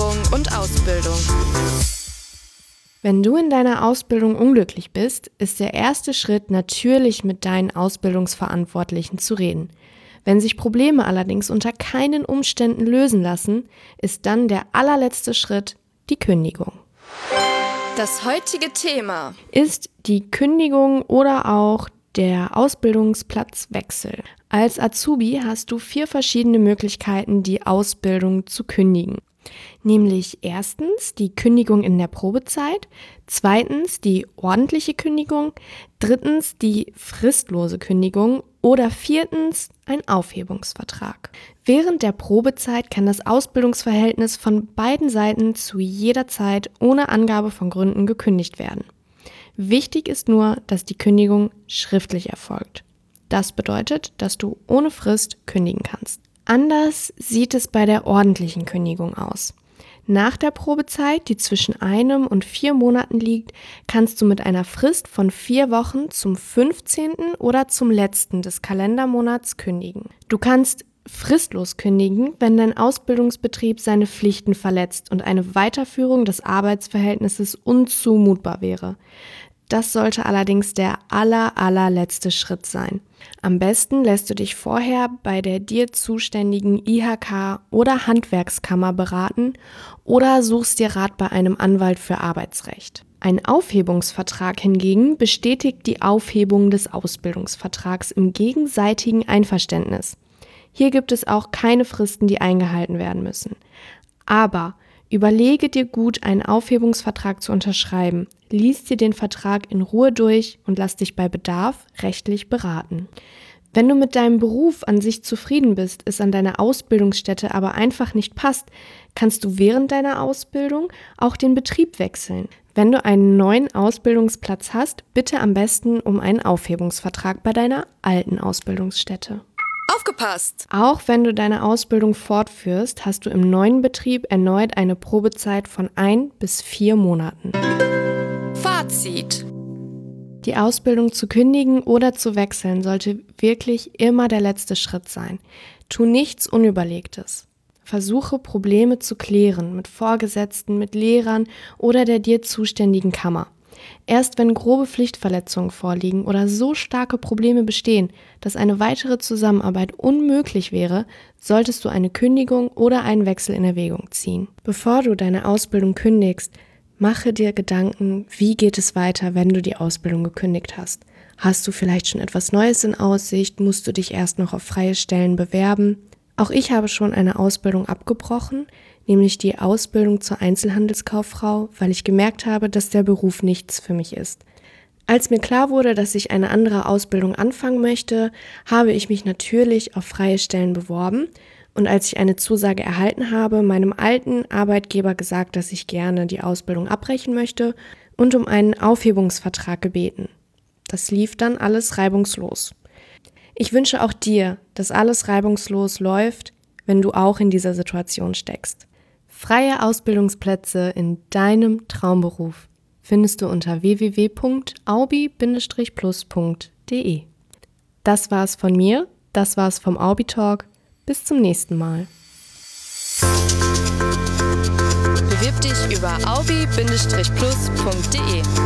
Versicherung und Ausbildung. Wenn du in deiner Ausbildung unglücklich bist, ist der erste Schritt natürlich mit deinen Ausbildungsverantwortlichen zu reden. Wenn sich Probleme allerdings unter keinen Umständen lösen lassen, ist dann der allerletzte Schritt die Kündigung. Das heutige Thema ist die Kündigung oder auch der Ausbildungsplatzwechsel. Als Azubi hast du 4 verschiedene Möglichkeiten, die Ausbildung zu kündigen. Nämlich erstens die Kündigung in der Probezeit, zweitens die ordentliche Kündigung, drittens die fristlose Kündigung oder viertens ein Aufhebungsvertrag. Während der Probezeit kann das Ausbildungsverhältnis von beiden Seiten zu jeder Zeit ohne Angabe von Gründen gekündigt werden. Wichtig ist nur, dass die Kündigung schriftlich erfolgt. Das bedeutet, dass du ohne Frist kündigen kannst. Anders sieht es bei der ordentlichen Kündigung aus. Nach der Probezeit, die zwischen 1 und 4 Monaten liegt, kannst du mit einer Frist von 4 Wochen zum 15. oder zum letzten des Kalendermonats kündigen. Du kannst fristlos kündigen, wenn dein Ausbildungsbetrieb seine Pflichten verletzt und eine Weiterführung des Arbeitsverhältnisses unzumutbar wäre. Das sollte allerdings der allerletzte Schritt sein. Am besten lässt du dich vorher bei der dir zuständigen IHK oder Handwerkskammer beraten oder suchst dir Rat bei einem Anwalt für Arbeitsrecht. Ein Aufhebungsvertrag hingegen bestätigt die Aufhebung des Ausbildungsvertrags im gegenseitigen Einverständnis. Hier gibt es auch keine Fristen, die eingehalten werden müssen. Aber überlege dir gut, einen Aufhebungsvertrag zu unterschreiben. Lies dir den Vertrag in Ruhe durch und lass dich bei Bedarf rechtlich beraten. Wenn du mit deinem Beruf an sich zufrieden bist, es an deiner Ausbildungsstätte aber einfach nicht passt, kannst du während deiner Ausbildung auch den Betrieb wechseln. Wenn du einen neuen Ausbildungsplatz hast, bitte am besten um einen Aufhebungsvertrag bei deiner alten Ausbildungsstätte. Aufgepasst! Auch wenn du deine Ausbildung fortführst, hast du im neuen Betrieb erneut eine Probezeit von 1 bis 4 Monaten. Fazit: Die Ausbildung zu kündigen oder zu wechseln sollte wirklich immer der letzte Schritt sein. Tu nichts Unüberlegtes. Versuche Probleme zu klären mit Vorgesetzten, mit Lehrern oder der dir zuständigen Kammer. Erst wenn grobe Pflichtverletzungen vorliegen oder so starke Probleme bestehen, dass eine weitere Zusammenarbeit unmöglich wäre, solltest du eine Kündigung oder einen Wechsel in Erwägung ziehen. Bevor du deine Ausbildung kündigst, mache dir Gedanken, wie geht es weiter, wenn du die Ausbildung gekündigt hast. Hast du vielleicht schon etwas Neues in Aussicht? Musst du dich erst noch auf freie Stellen bewerben? Auch ich habe schon eine Ausbildung abgebrochen, nämlich die Ausbildung zur Einzelhandelskauffrau, weil ich gemerkt habe, dass der Beruf nichts für mich ist. Als mir klar wurde, dass ich eine andere Ausbildung anfangen möchte, habe ich mich natürlich auf freie Stellen beworben und als ich eine Zusage erhalten habe, meinem alten Arbeitgeber gesagt, dass ich gerne die Ausbildung abbrechen möchte und um einen Aufhebungsvertrag gebeten. Das lief dann alles reibungslos. Ich wünsche auch dir, dass alles reibungslos läuft, wenn du auch in dieser Situation steckst. Freie Ausbildungsplätze in deinem Traumberuf findest du unter www.aubi-plus.de. Das war's von mir, das war's vom Aubi Talk. Bis zum nächsten Mal. Bewirb dich über aubi-plus.de.